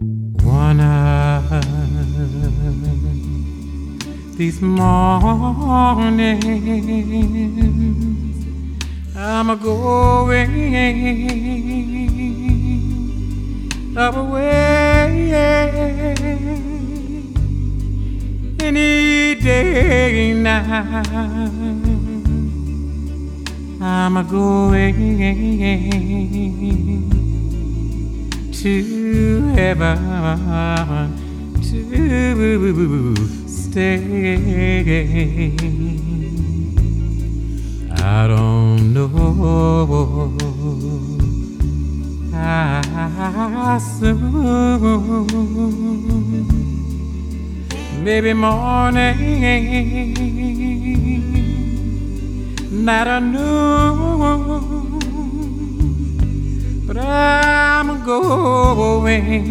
One of these mornings I'm a going away any day now. I'm a going to heaven to stay. I don't know how soon, maybe morning, night or noon, but I'm going